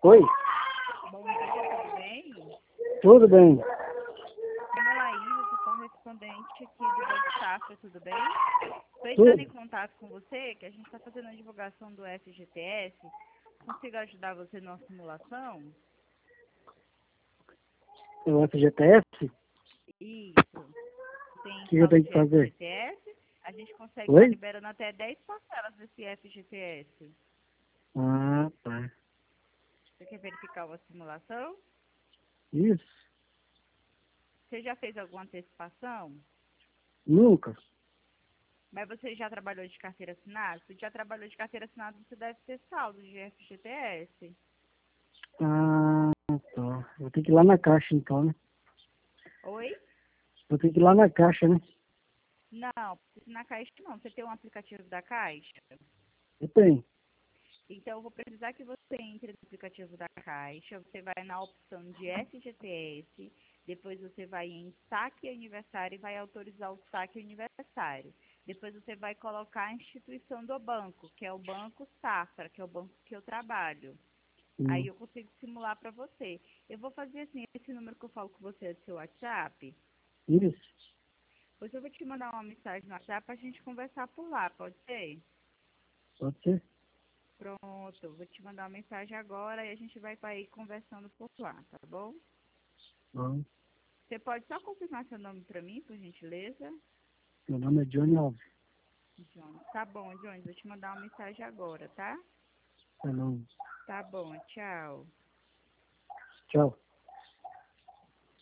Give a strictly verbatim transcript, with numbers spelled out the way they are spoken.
Oi, Bom dia, tudo bem? tudo bem? Meu nome é Laís, eu sou correspondente aqui do Banco Safra, tudo bem? Estou Tudo. entrando em contato com você, que a gente está fazendo a divulgação do F G T S. Consigo ajudar você numa simulação? O F G T S? Isso. Tem O que eu saldo tenho de que fazer? F G T S. A gente consegue estar Oi? liberando até dez parcelas desse F G T S. Ah, tá. Você quer verificar uma simulação? Isso. Você já fez alguma antecipação? Nunca. Mas você já trabalhou de carteira assinada? Se já trabalhou de carteira assinada, você deve ter saldo de F G T S. Ah, tá. Vou ter que ir lá na caixa então, né? Oi? Vou ter que ir lá na caixa, né? Não, na Caixa não. Você tem um aplicativo da Caixa? Eu tenho. Então, eu vou precisar que você entre no aplicativo da Caixa. Você vai na opção de F G T S. Depois você vai em saque aniversário e vai autorizar o saque aniversário. Depois você vai colocar a instituição do banco, que é o Banco Safra, que é o banco que eu trabalho. Aí Hum. eu consigo simular para você. Eu vou fazer assim, esse número que eu falo com você é do seu WhatsApp. Isso. Depois eu vou te mandar uma mensagem no WhatsApp para a gente conversar por lá, pode ser? Pode ser? Pronto, vou te mandar uma mensagem agora e a gente vai para ir conversando por lá, tá bom? Bom. Você pode só confirmar seu nome para mim, por gentileza? Meu nome é Johnny Alves. Jones. Tá bom, Jones, vou te mandar uma mensagem agora, tá? Tá bom. Tá bom, tchau. Tchau.